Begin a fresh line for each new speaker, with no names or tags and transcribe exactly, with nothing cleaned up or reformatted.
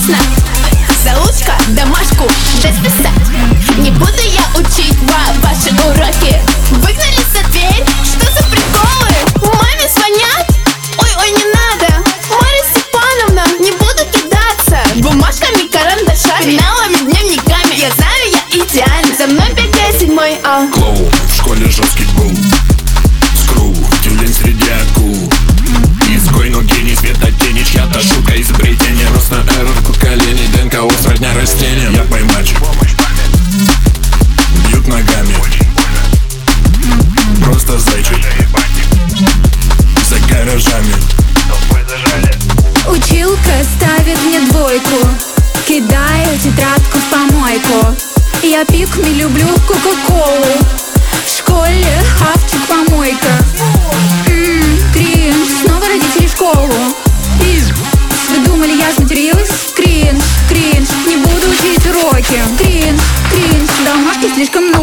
Отлично! Заучка, домашку, дай списать. Не буду я учить ва ваши уроки. Выгнали за дверь, что за приколы? Маме звонят? Ой-ой, не надо. Марья Степановна, не буду кидаться бумажками, карандашами, пеналами, дневниками. Я знаю, я идеальна. За мной бегает седьмой А.
Клоун, в школе жесткий был. Скру, тюлень среди акул. Изгой, но гений, света тени. Чья-то шутка, изобретение. Рост на эрорку коленей. ДНК устрать на растения. Я поймать. Бьют ногами. Просто зайчик. За гаражами.
Училка ставит мне двойку. Кидаю тетрадку в помойку. Я пикми люблю кока-колу. В школе хавчик помойка. Ммм, кринж, снова родители в школу. И вы думали, я сматерилась? Кринж, кринж, не буду учить уроки. Кринж, кринж, домашки слишком много.